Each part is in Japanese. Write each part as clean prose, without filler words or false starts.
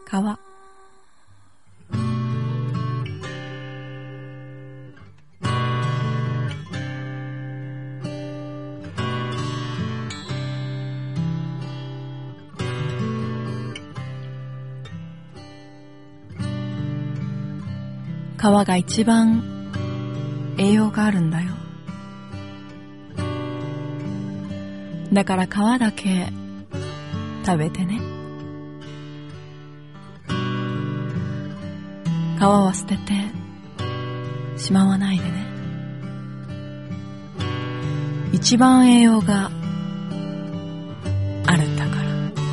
川。川が一番栄養があるんだよ。だから皮だけ食べてね。皮は捨ててしまわないでね。一番栄養があるんだから。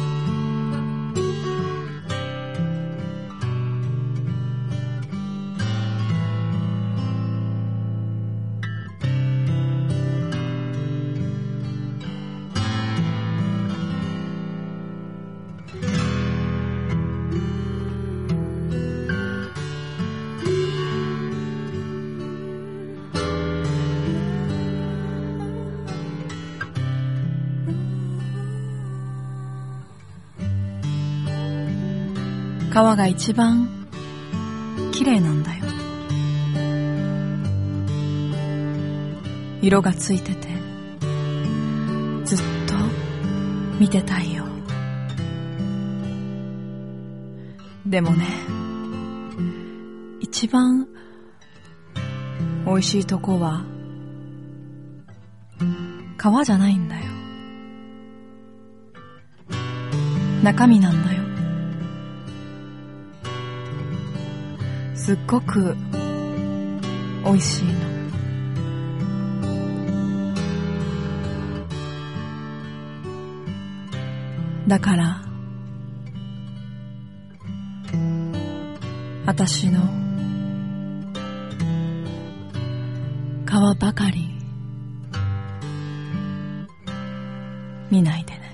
皮が一番きれいなんだよ。色がついててずっと見てたいよ。でもね、一番美味しいとこは皮じゃないんだよ。中身なんだよ。すっごく美味しいの。だから私の皮ばかり見ないでね。